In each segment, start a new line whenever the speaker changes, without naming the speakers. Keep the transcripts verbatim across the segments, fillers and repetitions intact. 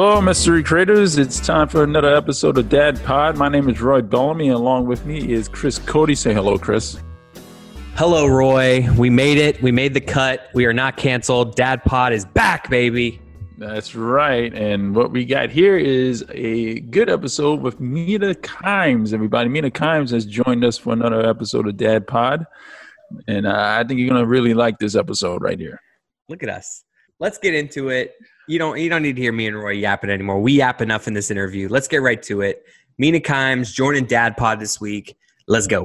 Hello, mystery creators. It's time for another episode of Dad Pod. My name is Roy Bellamy, and along with me is Chris Cody. Say hello, Chris.
Hello, Roy. We made it. We made the cut. We are not canceled. Dad Pod is back, baby.
That's right. And what we got here is a good episode with Mina Kimes, everybody. Mina Kimes has joined us for another episode of Dad Pod. And uh, I think you're going to really like this episode right here.
Look at us. Let's get into it. You don't you don't need to hear me and Roy yapping anymore. We yap enough in this interview. Let's get right to it. Mina Kimes joining Dad Pod this week. Let's go.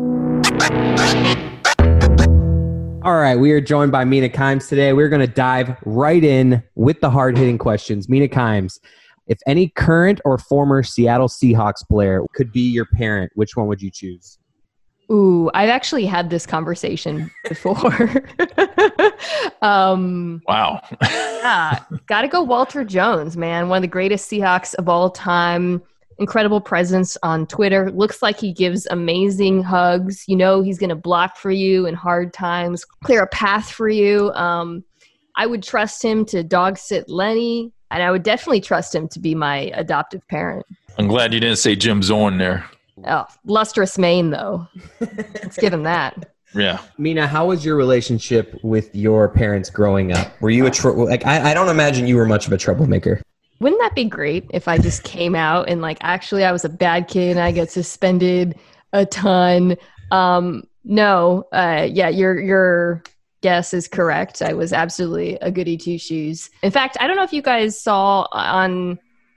All right, we are joined by Mina Kimes today. We're going to dive right in with the hard-hitting questions. Mina Kimes, if any current or former Seattle Seahawks player could be your parent, which one would you choose?
Ooh, I've actually had this conversation before. um,
wow.
yeah, got to go Walter Jones, man. One of the greatest Seahawks of all time. Incredible presence on Twitter. Looks like he gives amazing hugs. You know he's going to block for you in hard times, clear a path for you. Um, I would trust him to dog sit Lenny, and I would definitely trust him to be my adoptive parent.
I'm glad you didn't say Jim Zorn there.
Oh, lustrous mane, though. Let's give him that.
Yeah.
Mina, how was your relationship with your parents growing up? Were you a tr- like? I, I don't imagine you were much of a troublemaker.
Wouldn't that be great if I just came out and like, actually I was a bad kid and I get suspended a ton? Um, no, uh, yeah, your your guess is correct. I was absolutely a goody two shoes. In fact, I don't know if you guys saw on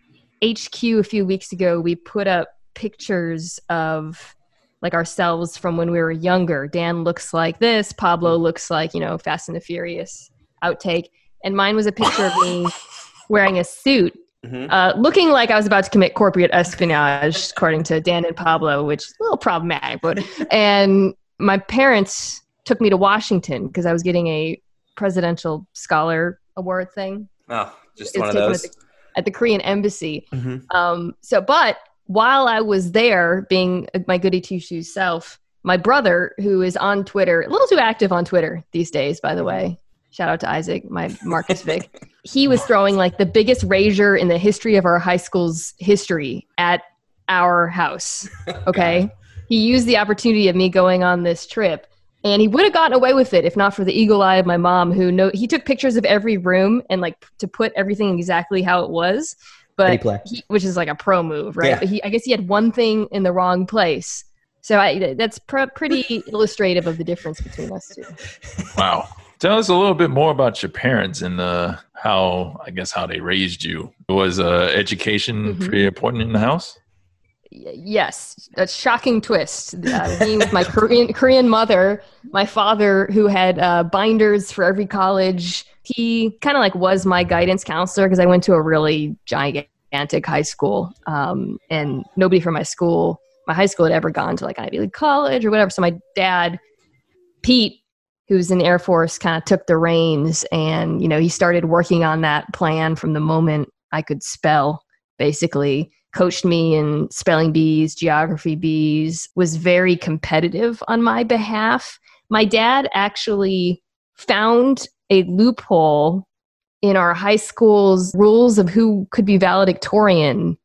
H Q a few weeks ago, we put up pictures of like ourselves from when we were younger. Dan looks like this. Pablo looks like, you know, Fast and the Furious outtake. And mine was a picture of me wearing a suit, mm-hmm. uh, looking like I was about to commit corporate espionage, according to Dan and Pablo, which is a little problematic. But and my parents took me to Washington because I was getting a presidential scholar award thing.
Oh, just
it
one of those.
At the, at the Korean embassy.
Mm-hmm.
Um, so, but while I was there, being my goody two-shoes self, my brother, who is on Twitter, a little too active on Twitter these days, by the way. Shout out to Isaac, my Marcus Vic. He was throwing like the biggest rager in the history of our high school's history at our house. Okay. He used the opportunity of me going on this trip, and he would have gotten away with it if not for the eagle eye of my mom, who know he took pictures of every room and like to put everything exactly how it was. But he, which is like a pro move, right?
Yeah.
But he, I guess he had one thing in the wrong place. So I, that's pr- pretty illustrative of the difference between us two.
Wow. Tell us a little bit more about your parents and uh, how, I guess, how they raised you. Was uh, education
Mm-hmm.
pretty important in the house?
Y- yes. A shocking twist. Uh, me with my Korean, Korean mother, my father who had uh, binders for every college. He kind of like was my guidance counselor because I went to a really gigantic high school, um, and nobody from my school, my high school had ever gone to like Ivy League college or whatever. So my dad, Pete, who's in the Air Force, kind of took the reins, and, you know, he started working on that plan from the moment I could spell, basically. Coached me in spelling bees, geography bees, was very competitive on my behalf. My dad actually found a loophole in our high school's rules of who could be valedictorian.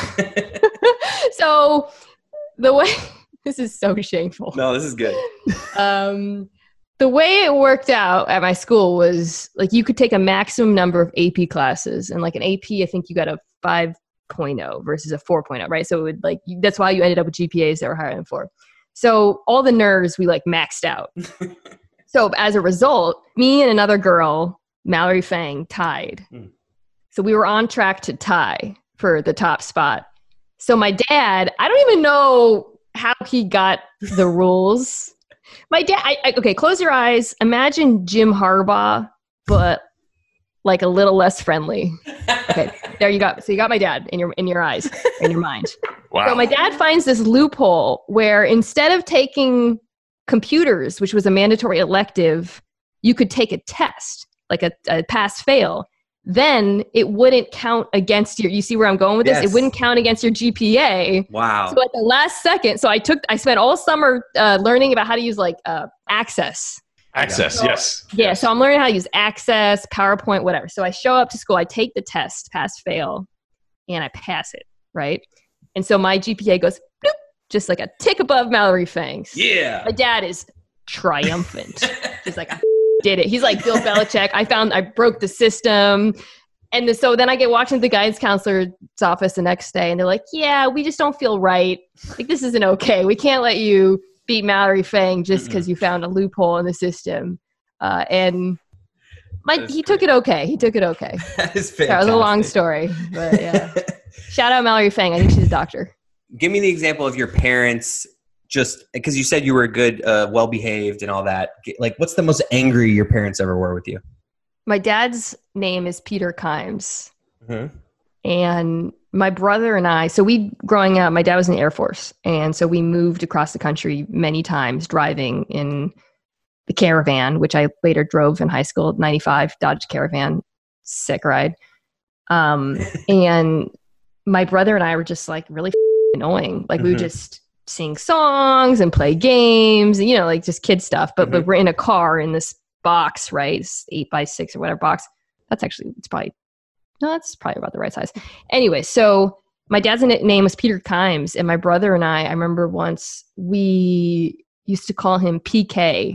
So the way, this is so shameful.
No, this is good.
Um, the way it worked out at my school was like you could take a maximum number of A P classes, and like an A P, I think you got a five point oh versus a four point oh, right? So it would like, that's why you ended up with G P As that were higher than four. So all the nerds, we like maxed out. So as a result, me and another girl, Mallory Fang, tied. Mm. So we were on track to tie for the top spot. So my dad, I don't even know how he got the rules. My dad, I, I, okay, close your eyes. Imagine Jim Harbaugh, but like a little less friendly. Okay, there you go. So you got my dad in your in your eyes, in your mind.
Wow.
So my dad finds this loophole where instead of taking computers, which was a mandatory elective, you could take a test, like a, a pass-fail. Then it wouldn't count against your, you see where I'm going with this?
Yes.
It wouldn't count against your G P A.
Wow.
So at the last second, so I took, I spent all summer uh, learning about how to use like uh, Access.
Access,
So-
yes.
Yeah, so I'm learning how to use Access, PowerPoint, whatever. So I show up to school, I take the test, pass, fail, and I pass it, right? And so my G P A goes bloop, just like a tick above Mallory Fang's.
Yeah.
My dad is triumphant. He's like, I did it. He's like Bill Belichick. I found, I broke the system. And the, so then I get walked into the guidance counselor's office the next day, and they're like, yeah, we just don't feel right. Like, this isn't okay. We can't let you beat Mallory Fang just because you found a loophole in the system. Uh, and my,
That is
he took it okay. He took it okay.
That is
Sorry, it was a long
fantastic.
story, but yeah. Shout out Mallory Fang. I think she's a doctor.
Give me the example of your parents, just because you said you were good, uh, well-behaved and all that. G- Like, what's the most angry your parents ever were with you?
My dad's name is Peter Kimes.
Mm-hmm.
And my brother and I, so we, growing up, my dad was in the Air Force. And so we moved across the country many times driving in the Caravan, which I later drove in high school, ninety-five Dodge Caravan. Sick ride. Um, and my brother and I were just like really annoying. Like we would
Mhm.
just sing songs and play games, and, you know, like just kid stuff. But, but
Mhm.
we're in a car in this box, right? It's eight by six or whatever box. That's actually, it's probably, no, that's probably about the right size. Anyway, so my dad's name was Peter Kimes, and my brother and I, I remember once we used to call him P K.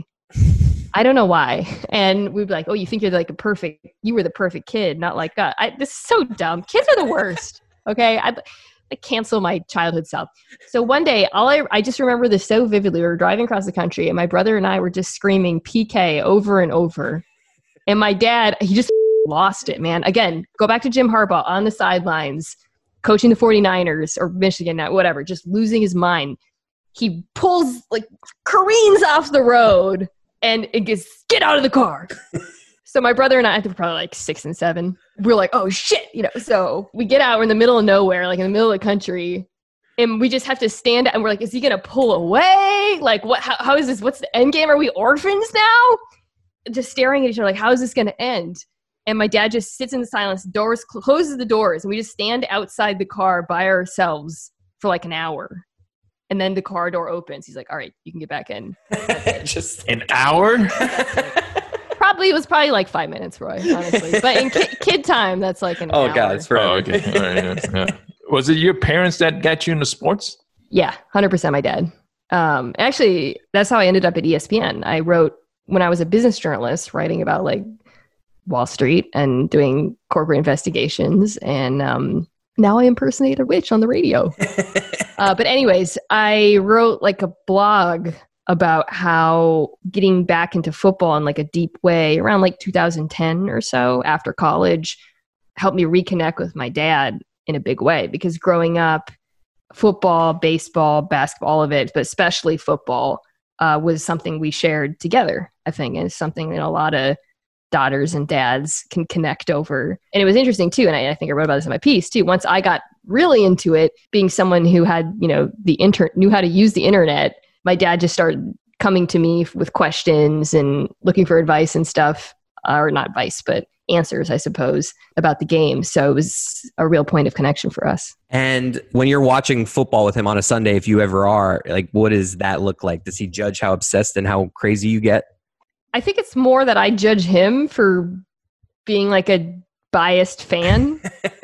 I don't know why. And we'd be like, oh, you think you're like a perfect, you were the perfect kid, not like that. I, this is so dumb. Kids are the worst. Okay. I, I cancel my childhood self. So one day, all I, I just remember this so vividly. We were driving across the country, and my brother and I were just screaming P K over and over. And my dad, he just lost it, man. Again, go back to Jim Harbaugh on the sidelines, coaching the forty-niners or Michigan, whatever, just losing his mind. He pulls, like, careens off the road, and it gets, get out of the car. So my brother and I, I think we're probably like six and seven. We're like, oh shit, you know. So we get out, we're in the middle of nowhere, like in the middle of the country, and we just have to stand and we're like, is he gonna pull away? Like, what? How, how is this? What's the end game? Are we orphans now? Just staring at each other, like, how is this gonna end? And my dad just sits in the silence, doors cl- closes the doors, and we just stand outside the car by ourselves for like an hour. And then the car door opens. He's like, all right, you can get back in.
Just
An hour?
Probably, it was probably like five minutes, Roy, honestly. But in ki- kid time, that's like an
oh
hour.
god, it's forever.
Oh, okay. All right, yes, yeah. Was it your parents that got you into sports?
Yeah, one hundred percent my dad. Um, actually, that's how I ended up at E S P N. I wrote, when I was a business journalist, writing about like Wall Street and doing corporate investigations. And um, now I impersonate a witch on the radio. uh, but anyways, I wrote like a blog about how getting back into football in like a deep way around like two thousand ten or so after college helped me reconnect with my dad in a big way, because growing up, football, baseball, basketball, all of it, but especially football, uh, was something we shared together, I think, and it's something that a lot of daughters and dads can connect over. And it was interesting too, and I, I think I wrote about this in my piece too. Once I got really into it, being someone who had, you know, the inter- knew how to use the internet, my dad just started coming to me with questions and looking for advice and stuff, uh, or not advice, but answers, I suppose, about the game. So it was a real point of connection for us.
And when you're watching football with him on a Sunday, if you ever are, like, what does that look like? Does he judge how obsessed and how crazy you get?
I think it's more that I judge him for being like a biased fan.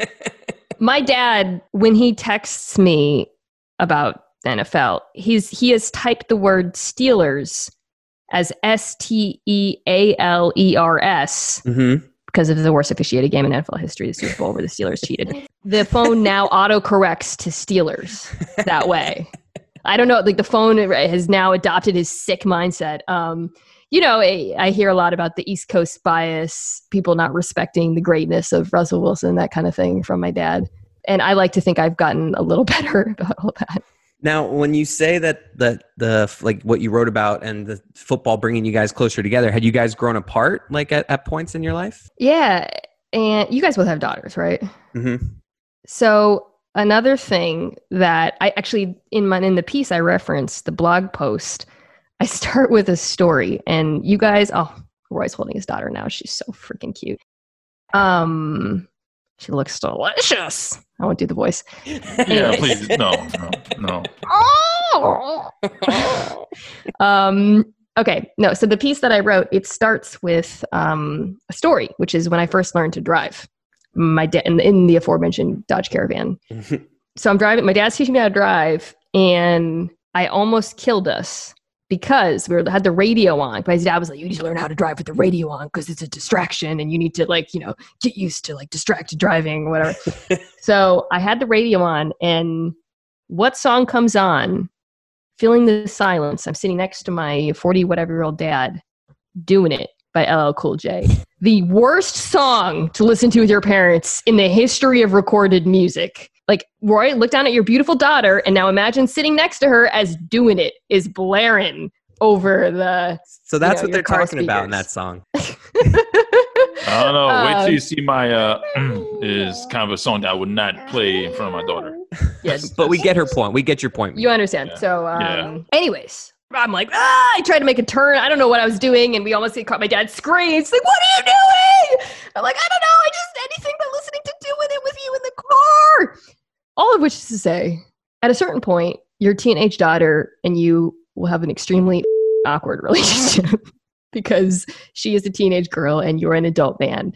My dad, when he texts me about the N F L, he's he has typed the word Steelers as S T E A L E R S
Mm-hmm.
because of the worst officiated game in N F L history, the Super Bowl, where the Steelers cheated. The phone now autocorrects to Steelers that way. I don't know, like the phone has now adopted his sick mindset. Um, you know, I, I hear a lot about the East Coast bias, people not respecting the greatness of Russell Wilson, that kind of thing from my dad. And I like to think I've gotten a little better about all that.
Now, when you say that that the like what you wrote about and the football bringing you guys closer together, had you guys grown apart like at, at points in your life?
Yeah. And you guys both have daughters, right?
Mm-hmm.
So another thing that I actually, in my in the piece I referenced, the blog post, I start with a story. And you guys, oh, Roy's holding his daughter now. She's so freaking cute. Um, she looks delicious. I won't do the voice.
Yeah, please. No, no, no.
Oh! um, Okay, no. So the piece that I wrote, it starts with um, a story, which is when I first learned to drive. My dad in, in the aforementioned Dodge Caravan. So I'm driving. My dad's teaching me how to drive, and I almost killed us because we were, had the radio on. My dad was like, "You need to learn how to drive with the radio on because it's a distraction, and you need to like, you know, get used to like distracted driving, or whatever." So I had the radio on, and what song comes on? Feeling the Silence. I'm sitting next to my forty whatever year old dad, Doing It by L L Cool J. The worst song to listen to with your parents in the history of recorded music. Like, Roy, look down at your beautiful daughter, and now imagine sitting next to her as Doing It is blaring over the.
So that's
you know,
what they're talking
speakers.
about in that song.
I don't know. Wait till
Um,
you see my uh is kind of a song that I would not play in front of my daughter.
Yes,
But we get her point. We get your point.
you understand.
Yeah.
So, um,
Yeah.
anyways, I'm like, ah, I tried to make a turn. I don't know what I was doing, and we almost get caught. My dad screams, like, "What are you doing?" I'm like, "I don't know. I just anything but listening to Doing It with you in the car." All of which is to say, at a certain point, your teenage daughter and you will have an extremely awkward relationship because she is a teenage girl and you're an adult man.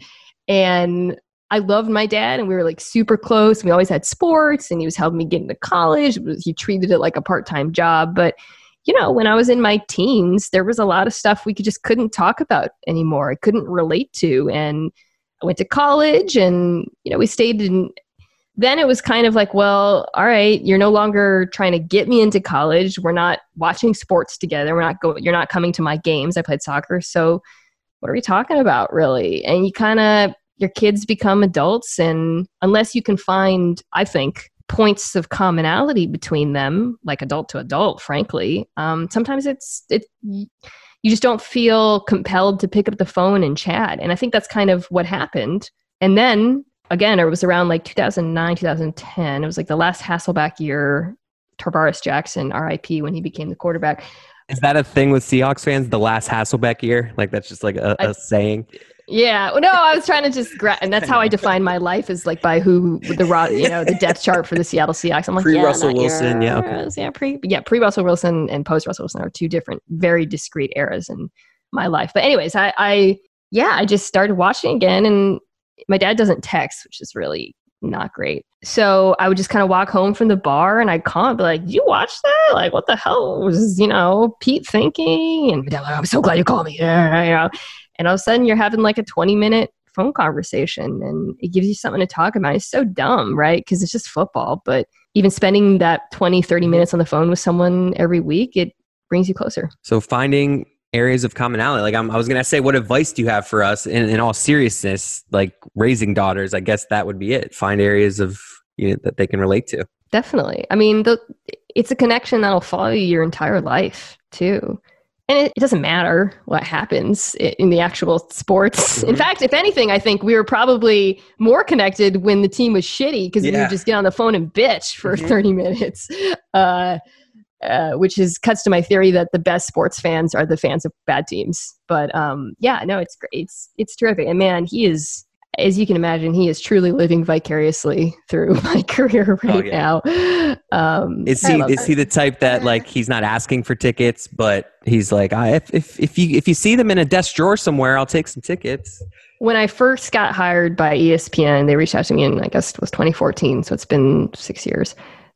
And I loved my dad, and we were like super close. We always had sports, and he was helping me get into college. He treated it like a part-time job. But, you know, when I was in my teens, there was a lot of stuff we could just couldn't talk about anymore. I couldn't relate to. And I went to college, and, you know, we stayed in. Then it was kind of like, well, all right, you're no longer trying to get me into college. We're not watching sports together. We're not going. You're not coming to my games. I played soccer. So what are we talking about, really? And you kind of, your kids become adults, and unless you can find, I think, points of commonality between them, like adult to adult, frankly, um, sometimes it's it you just don't feel compelled to pick up the phone and chat. And I think that's kind of what happened. And then again, it was around like two thousand nine, two thousand ten. It was like the last Hasselbeck year, Tarvaris Jackson, R I P, when he became the quarterback.
Is that a thing with Seahawks fans? The last Hasselbeck year? Like that's just like a, a
I-
saying?
Yeah, no, I was trying to just, gra- and that's how I define my life is like by who the raw, you know, the depth chart for the Seattle Seahawks. I'm like,
Pre
yeah,
Russell
not
Wilson, yeah,
yours. yeah, pre, yeah, pre Russell Wilson and post Russell Wilson are two different, very discrete eras in my life. But anyways, I, I, yeah, I just started watching again, and my dad doesn't text, which is really not great. So I would just kind of walk home from the bar, and I'd call and be like, "You watch that? Like, what the hell was, you know, Pete thinking?" And my dad, like, "I'm so glad you called me." Yeah, you know. And all of a sudden you're having like a twenty minute phone conversation, and it gives you something to talk about. It's so dumb, right? Because it's just football. But even spending that twenty, thirty minutes on the phone with someone every week, it brings you closer.
So finding areas of commonality. Like I'm, I was going to say, what advice do you have for us in, in all seriousness, like raising daughters? I guess that would be it. Find areas of you know, that they can relate to.
Definitely. I mean, the, it's a connection that'll follow you your entire life too. And it, it doesn't matter what happens in the actual sports. Mm-hmm. In fact, if anything, I think we were probably more connected when the team was shitty because yeah. we would just get on the phone and bitch for mm-hmm. thirty minutes, uh, uh, which is cuts to my theory that the best sports fans are the fans of bad teams. But um, yeah, no, it's great. It's, it's terrific. And man, he is, as you can imagine, he is truly living vicariously through my career right oh, yeah. now. Um,
is he is that. he the type that like he's not asking for tickets, but he's like, I, if if if you if you see them in a desk drawer somewhere, I'll take some tickets.
When I first got hired by E S P N, they reached out to me in I guess it was twenty fourteen, so it's been six years.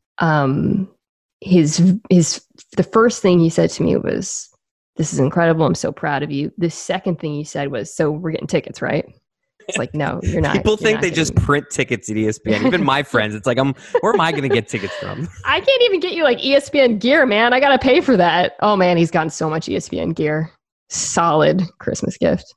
Um, his his the first thing he said to me was, "This is incredible. I'm so proud of you." The second thing he said was, "So we're getting tickets, right?" It's like, no, you're not.
People
you're
think
not
they
getting...
just print tickets at E S P N. Even my friends, it's like, I'm. Where am I going to get tickets from?
I can't even get you like E S P N gear, man. I got to pay for that. Oh man, he's gotten so much E S P N gear. Solid Christmas gift.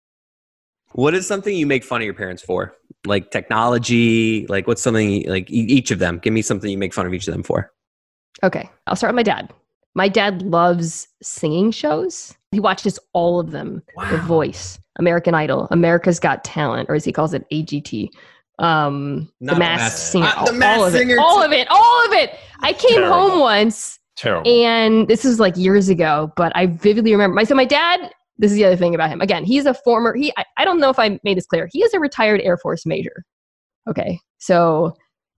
What is something you make fun of your parents for? Like technology? Like what's something like each of them? Give me something you make fun of each of them for.
Okay, I'll start with my dad. My dad loves singing shows. He watches all of them. Wow. The Voice, American Idol, America's Got Talent, or as he calls it, A G T. Um, the Masked Singer.
Uh, the Masked
all of
Singer.
It, all of it. All of it. I came
Terrible.
home once.
Terrible.
And this is like years ago, but I vividly remember. My, so my dad, this is the other thing about him. Again, he's a former, he. I, I don't know if I made this clear. He is a retired Air Force major. Okay. So,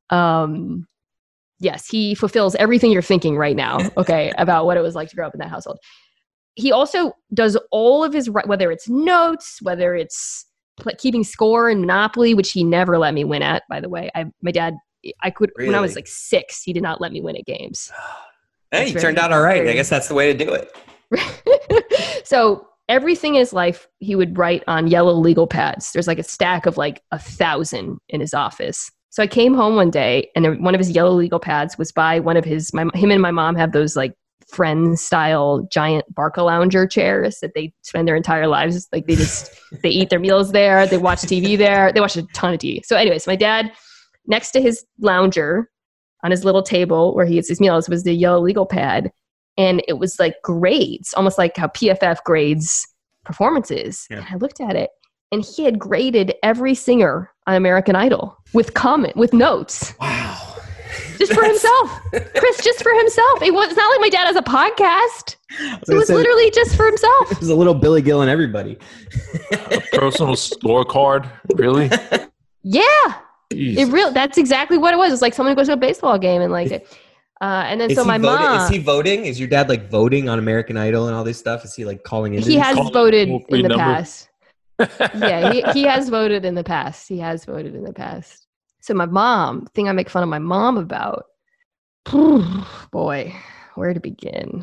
um, yes, he fulfills everything you're thinking right now, okay, about what it was like to grow up in that household. he also does all of his, whether it's notes, whether it's keeping score in Monopoly, which he never let me win at, by the way. I, my dad, I could, really? when I was like six, he did not let me win at games.
Hey, you turned out all right. I guess that's the way to do
it. So everything in his life, he would write on yellow legal pads. There's like a stack of like a thousand in his office. So I came home one day and one of his yellow legal pads was by one of his, my, him and my mom have those like friend style giant Barca lounger chairs that they spend their entire lives. Like they just, they eat their meals there. They watch T V there. They watch a ton of T V. So anyways, my dad, next to his lounger on his little table where he eats his meals was the yellow legal pad. And it was like grades, almost like how P F F grades performances. Yeah. And I looked at it and he had graded every singer on American Idol with comment, with notes.
Wow.
Just for himself. Chris, just for himself. It was, it's not like my dad has a podcast. It was literally just for himself.
It was a little Billy Gill and everybody.
A personal scorecard? Really?
Yeah. Jeez. It real. That's exactly what it was. It's like someone who goes to a baseball game and like, uh, and then
is
so my
voting,
mom.
Is he voting? Is your dad like voting on American Idol and all this stuff? Is he like calling in?
He has
calling
voted in the
number?
past. Yeah, he, he has voted in the past. He has voted in the past. So my mom, thing I make fun of my mom about, boy, where to begin?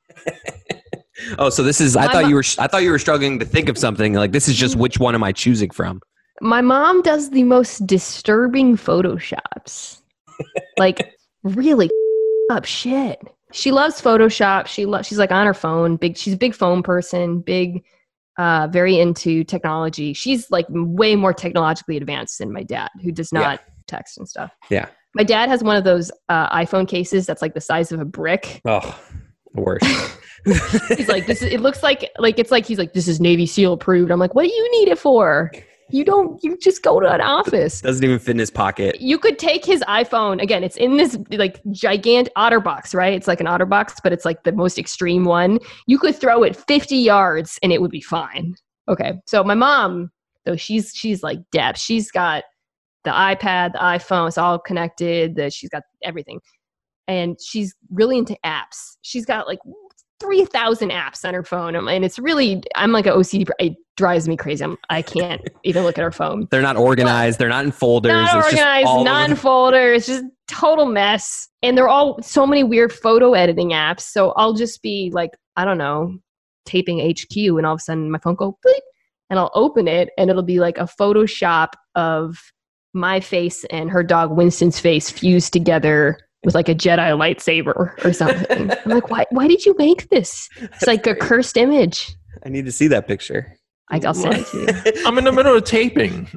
Oh, so this is, I
My
thought
mo-
you were, I thought you were struggling to think of something like this is just which one am I choosing from?
My mom does the most disturbing Photoshops. Like really up shit. She loves Photoshop. She loves, she's like on her phone, big, she's a big phone person, big, uh, very into technology. She's like way more technologically advanced than my dad, who does not yeah. text and stuff.
Yeah.
My dad has one of those uh, iPhone cases that's like the size of a brick.
Oh, the worst.
He's like, this is, it looks like, like, it's like, he's like, this is Navy SEAL approved. I'm like, what do you need it for? You don't, you just go to an office.
Doesn't even fit in his pocket.
You could take his iPhone, again, it's in this like gigantic OtterBox, right? It's like an OtterBox, but it's like the most extreme one. You could throw it fifty yards and it would be fine. Okay. So my mom, though, she's, she's like Deb. She's got the iPad, the iPhone, it's all connected. The, she's got everything. And she's really into apps. She's got like three thousand apps on her phone. And it's really, I'm like an O C D. It drives me crazy. I'm, I can't even look at her phone.
They're not organized. But they're not in folders.
Not
it's
organized,
just
not in folders. Just total mess. And they're all so many weird photo editing apps. So I'll just be like, I don't know, taping H Q and all of a sudden my phone go bleep and I'll open it and it'll be like a Photoshop of my face and her dog Winston's face fused together with like a Jedi lightsaber or something. I'm like, why, why did you make this? It's like a cursed image.
I need to see that picture.
I, I'll send it to you.
I'm in the middle of taping.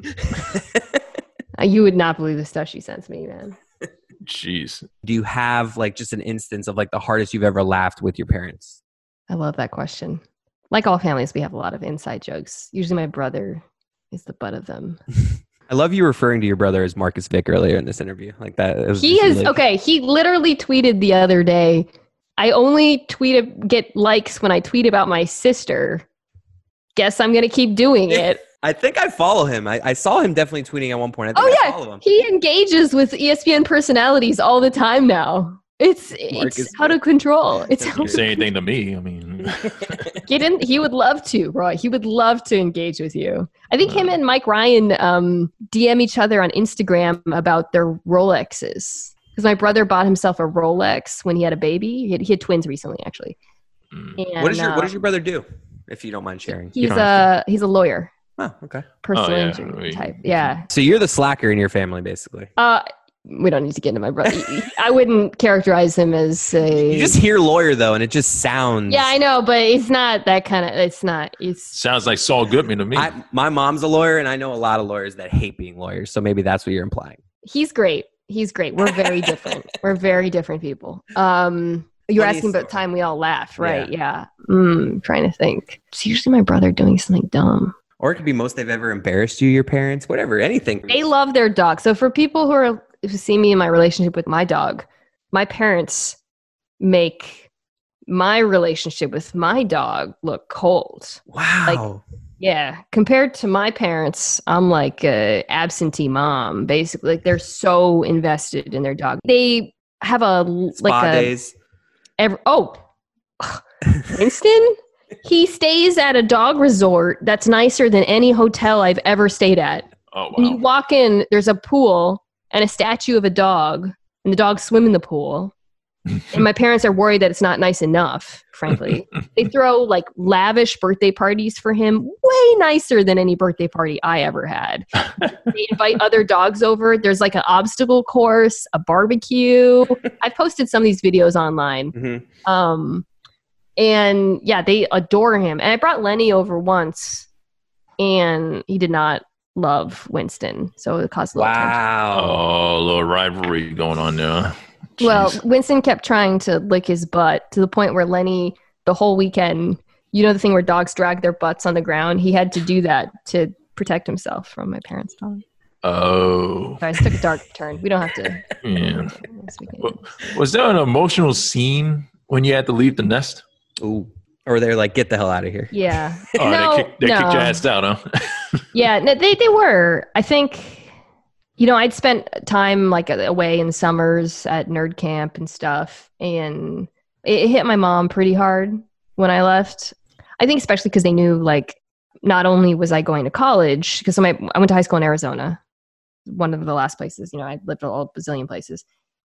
Uh, you would not believe the stuff she sends me, man.
Jeez.
Do you have like just an instance of like the hardest you've ever laughed with your parents?
I love that question. Like all families, we have a lot of inside jokes. Usually my brother is the butt of them.
I love you referring to your brother as Marcus Vick earlier in this interview. Like that. It was
he is really- okay. He literally tweeted the other day. I only tweet get likes when I tweet about my sister. Guess I'm gonna keep doing it.
I think I follow him. I, I saw him definitely tweeting at one point. I think
oh
I
yeah,
follow him.
He engages with E S P N personalities all the time now. It's Marcus it's out of control. It's
don't say anything to me. I mean,
get in. He would love to, Roy. He would love to engage with you. I think uh, him and Mike Ryan um, D M each other on Instagram about their Rolexes. Because my brother bought himself a Rolex when he had a baby. He had, he had twins recently, actually.
And, what does your uh, What does your brother do? If you don't mind sharing.
He's a he's a lawyer.
Oh, okay.
Personal
oh, yeah.
injury
Wait.
type. Yeah.
So you're the slacker in your family, basically.
Uh, we don't need to get into my brother. I wouldn't characterize him as a.
You just hear lawyer though, and it just sounds.
Yeah, I know, but it's not that kind of. It's not. It's
sounds like Saul Goodman to me.
I, my mom's a lawyer, and I know a lot of lawyers that hate being lawyers. So maybe that's what you're implying.
He's great. He's great. We're very different. We're very different people. Um. You're asking about time we all laugh, right? Yeah. yeah. Mm, trying to think. It's usually my brother doing something dumb.
Or it could be most they've ever embarrassed you, your parents, whatever, anything.
They love their dog. So for people who are who see me in my relationship with my dog, my parents make my relationship with my dog look cold.
Wow.
Like, yeah. Compared to my parents, I'm like a absentee mom, basically. Like they're so invested in their dog. They have a
Spa
like a
days.
Every, oh, Winston? He stays at a dog resort that's nicer than any hotel I've ever stayed at.
Oh,
When you
wow.
walk in, there's a pool and a statue of a dog, and the dogs swim in the pool. And my parents are worried that it's not nice enough, frankly. They throw like lavish birthday parties for him, way nicer than any birthday party I ever had. They invite other dogs over. There's like an obstacle course, a barbecue. I've posted some of these videos online.
Mhm.
Um, and yeah, they adore him. And I brought Lenny over once, and he did not love Winston. So it caused a little tension.
Wow.
Oh, a little rivalry going on there.
Well,
Jeez.
Winston kept trying to lick his butt to the point where Lenny, the whole weekend, you know the thing where dogs drag their butts on the ground? He had to do that to protect himself from my parents' dog.
Oh,
Sorry, this took a dark turn. We don't have to.
yeah.
Yes, we can.
Wa- Was there an emotional scene when you had to leave the nest?
Ooh. Or they're like, get the hell out of here.
Yeah.
Oh,
no,
they, kicked, they
no.
kicked your ass out, huh?
Yeah, no, they, they were. I think, you know, I'd spent time like away in summers at nerd camp and stuff, and it hit my mom pretty hard when I left. I think especially because they knew, like, not only was I going to college, because I went to high school in Arizona, one of the last places, you know, I lived all bazillion places,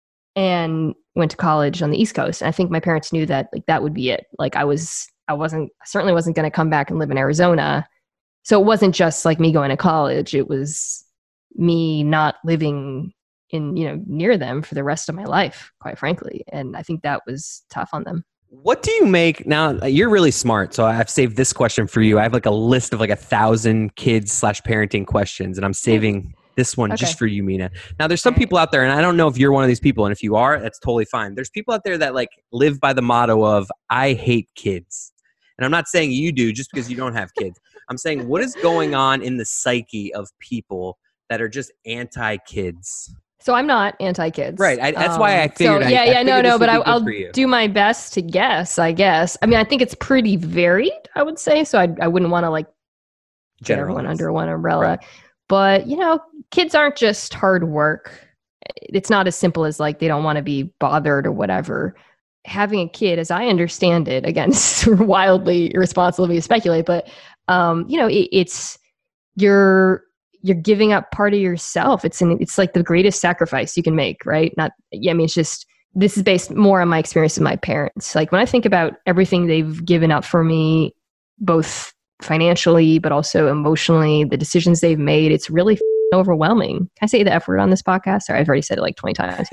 and went to college on the East Coast. And I think my parents knew that, like, that would be it. Like, I was, I wasn't, I certainly wasn't going to come back and live in Arizona. So it wasn't just like me going to college. It was me not living in, you know, near them for the rest of my life, quite frankly. And I think that was tough on them.
What do you make now? You're really smart, so I've saved this question for you. I have like a list of like a thousand kids slash parenting questions, and I'm saving this one
Okay.
just for you, Mina. Now, there's some people out there, and I don't know if you're one of these people, and if you are, that's totally fine. There's people out there that like live by the motto of "I hate kids," and I'm not saying you do just because you don't have kids. I'm saying what is going on in the psyche of people that are just anti-kids.
So I'm not anti-kids.
Right. I, that's why I figured.
So,
I,
yeah,
I
yeah, no,
figured this
no,
would
but
be
I,
good
I'll
for you.
do my best to guess, I guess. I mean, I think it's pretty varied, I would say. So I, I wouldn't want to like get everyone
Generalize.
under one umbrella.
Right.
But, you know, kids aren't just hard work. It's not as simple as like they don't want to be bothered or whatever. Having a kid, as I understand it, again, it's wildly irresponsible of me to speculate, but, um, you know, it, it's you're you're giving up part of yourself. It's an, it's like the greatest sacrifice you can make, right? Not, yeah, I mean, it's just, this is based more on my experience with my parents. Like when I think about everything they've given up for me, both financially, but also emotionally, the decisions they've made, it's really f***ing overwhelming. Can I say the F word on this podcast? Sorry, I've already said it like twenty times.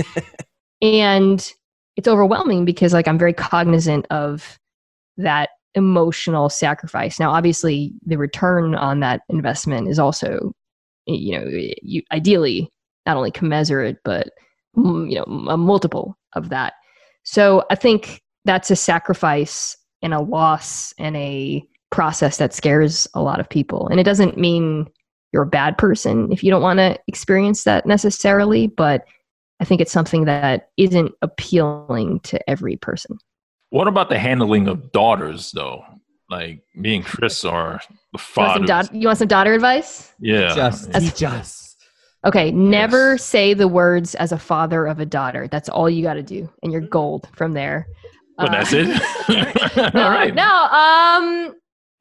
And it's overwhelming because like I'm very cognizant of that emotional sacrifice. Now, obviously, the return on that investment is also, you know, you ideally not only commensurate, but mm, you know, a multiple of that. So I think that's a sacrifice and a loss and a process that scares a lot of people. And it doesn't mean you're a bad person if you don't want to experience that necessarily, but I think it's something that isn't appealing to every person.
What about the handling of daughters, though? Like me and Chris are the
You want, some
fathers.
da- you want some daughter advice?
Yeah.
Just
Yeah.
teach us.
Okay, never
Yes.
say the words as a father of a daughter. That's all you got to do, and you're gold from there.
But
Uh,
that's it.
no,
All right.
no, um,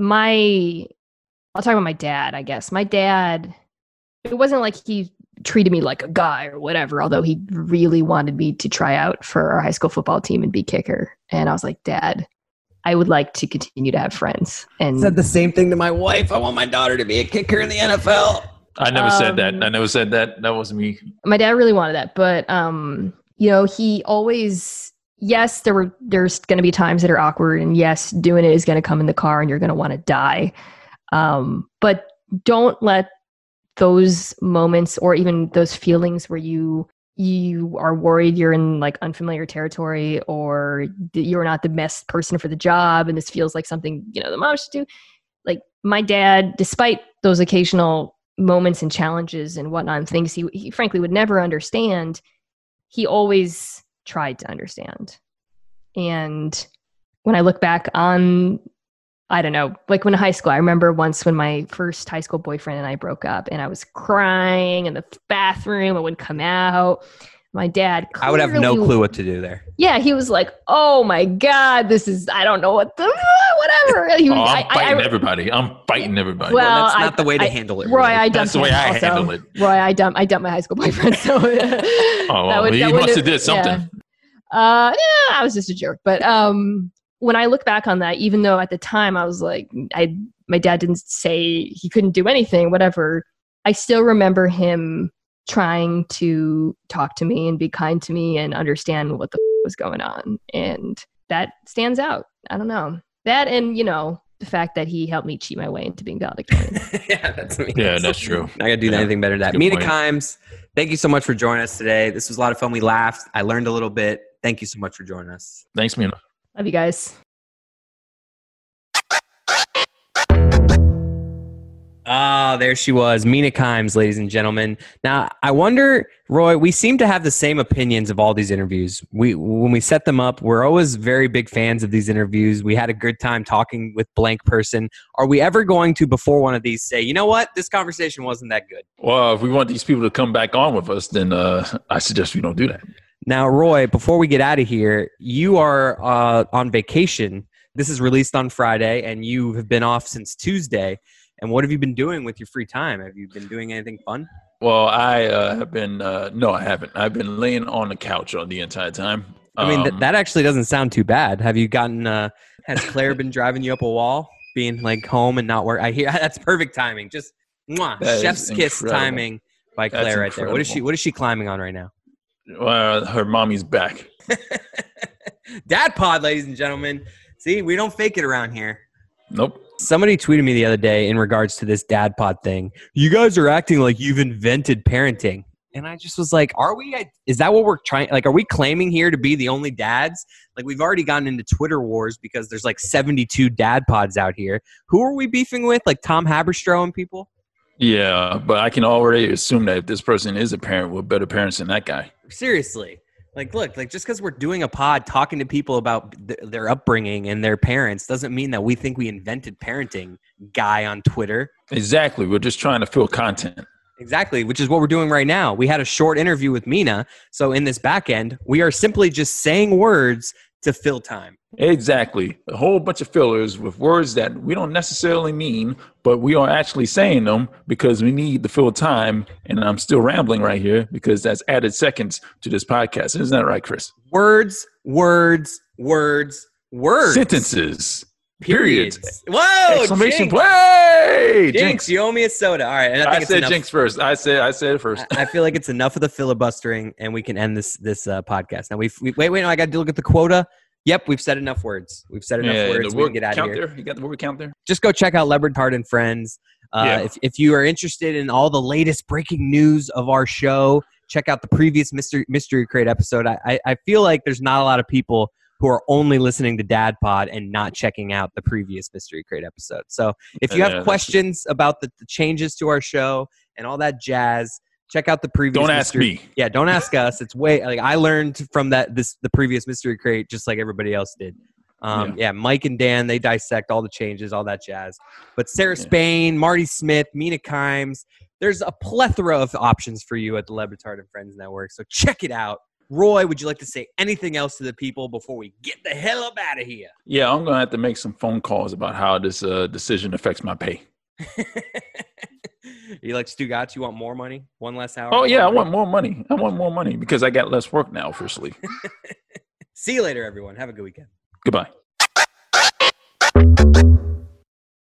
my, I'll talk about my dad, I guess. My dad, it wasn't like he treated me like a guy or whatever, although he really wanted me to try out for our high school football team and be kicker. And I was like, Dad, I would like to continue to have friends. And
Said the same thing to my wife. I want my daughter to be a kicker in the N F L.
I never said that.
Um,
I never said that. That was me.
my dad really wanted that, but um you know, he always, yes, there were there's going to be times that are awkward, and yes, doing it is going to come in the car and you're going to want to die, um but don't let those moments or even those feelings where you you are worried you're in like unfamiliar territory, or that you're not the best person for the job and this feels like something, you know, the mom should do. Like my dad, despite those occasional moments and challenges and whatnot and things he, he frankly would never understand, he always tried to understand. And when I look back on, I don't know, like when in high school, I remember once when my first high school boyfriend and I broke up, and I was crying in the bathroom. I wouldn't come out. My dad
I would have no
clearly-
clue what to do there.
Yeah, he was like, oh my God, this is, I don't know what the, whatever. He,
Oh, I'm
I,
fighting
I,
everybody. I'm fighting everybody.
Well,
Well, that's not
I-
the way to
I-
handle it.
Roy,
really.
I dumped
That's the way
him
I
also.
handle it.
Roy, I dumped I dumped my high school boyfriend. So
Oh, well, he must have did something.
Yeah. Uh, yeah, I was just a jerk. But um, when I look back on that, even though at the time I was like, I my dad didn't say he couldn't do anything, whatever. I still remember him trying to talk to me and be kind to me and understand what the f- was going on, and that stands out. I don't know that, and you know the fact that he helped me cheat my way into being valedictorian.
yeah, that's me.
Yeah, that's true.
Not gonna do
Yeah,
anything better than that.
good
Mina
point.
Kimes, thank you so much for joining us today. This was a lot of fun. We laughed. I learned a little bit. Thank you so much for joining us.
Thanks, Mina.
Love you guys.
Ah, there she was, Mina Kimes, ladies and gentlemen. Now, I wonder, Roy, we seem to have the same opinions of all these interviews. We, when we set them up, we're always very big fans of these interviews. We had a good time talking with blank person. Are we ever going to, before one of these, say, you know what, this conversation wasn't that good?
Well, if we want these people to come back on with us, then uh, I suggest we don't do that.
Now, Roy, before we get out of here, you are uh, on vacation. This is released on Friday, and you have been off since Tuesday. And what have you been doing with your free time? Have you been doing anything fun?
Well, I uh, have been uh, – no, I haven't. I've been laying on the couch on the entire time.
I mean, th-
Um,
that actually doesn't sound too bad. Have you gotten uh, – has Claire been driving you up a wall, being like home and not work? I hear that's perfect timing. Just mwah,
That is
chef's kiss
incredible.
timing by
That's
Claire right there. What is she?
incredible.
What is she climbing on right now?
uh, her mommy's back.
Dad pod, ladies and gentlemen. See, we don't fake it around here.
Nope.
Somebody tweeted me the other day in regards to this dad pod thing. You guys are acting like you've invented parenting. And I just was like, are we, is that what we're trying? Like, are we claiming here to be the only dads? Like, we've already gotten into Twitter wars because there's like seventy-two dad pods out here. Who are we beefing with? Like Tom Haberstroh and people?
Yeah, but I can already assume that if this person is a parent, we're better parents than that guy.
Seriously. Like, look, like just because we're doing a pod talking to people about th- their upbringing and their parents doesn't mean that we think we invented parenting, guy on Twitter.
Exactly. We're just trying to fill content.
Exactly, which is what we're doing right now. We had a short interview with Mina. So in this back end, we are simply just saying words to fill time.
Exactly. A whole bunch of fillers with words that we don't necessarily mean, but we are actually saying them because we need to fill time. And I'm still rambling right here because that's added seconds to this podcast. Isn't that right, Chris?
Words, words, words, words.
Sentences.
Periods.
Periods.
Whoa!
Exclamation
Jinx.
play!
Jinx,
Jinx.
you owe me a soda. All right. And I, think
I
it's
said
enough.
Jinx first. I said I said it first.
I I feel like it's enough of the filibustering, and we can end this this uh, podcast. Now we've we, wait, wait. No, I got to look at the quota. Yep, we've said enough words. We've said enough
Yeah,
words.
the
We can
word
get out of
count
here.
there. You got the word count there?
Just go check out Lebertard and Friends. Uh,
Yeah.
if, if you are interested in all the latest breaking news of our show, check out the previous Mystery, Mystery Crate episode. I, I, I feel like there's not a lot of people who are only listening to Dad Pod and not checking out the previous Mystery Crate episode. So if you
Yeah,
have
that's-
questions about the, the changes to our show and all that jazz, check out the previous.
Don't ask
Mystery-
me.
Yeah, don't ask us. It's way like I learned from that this the previous Mystery Crate just like everybody else did. Um, yeah. Mike and Dan, they dissect all the changes, all that jazz. But Sarah
Yeah.
Spain, Marty Smith, Mina Kimes, there's a plethora of options for you at the Lebertard and Friends Network. So check it out. Roy, would you like to say anything else to the people before we get the hell up out of here?
Yeah, I'm gonna have to make some phone calls about how this uh, decision affects my pay.
You like Stu Gatz? You want more money? One less hour?
Oh yeah, I
More
want
money?
more money. I want more money because I got less work now officially.
See you later, everyone. Have a good weekend.
Goodbye.